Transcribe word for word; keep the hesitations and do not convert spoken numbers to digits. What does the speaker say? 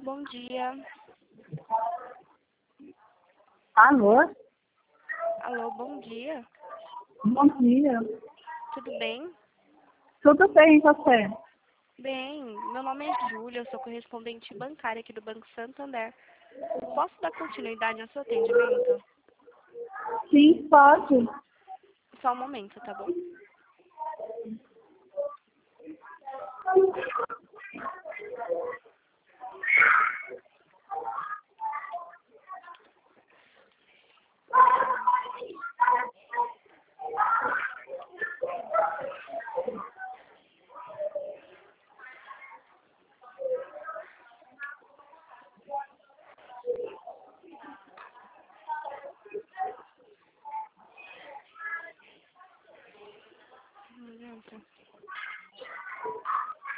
bom dia. Alô? Alô, bom dia. Bom dia. Tudo bem? Tudo bem, e você? Bem, meu nome é Júlia, eu sou correspondente bancária aqui do Banco Santander. Posso dar continuidade ao seu atendimento? Sim, pode. Só um momento, tá bom? Não adianta.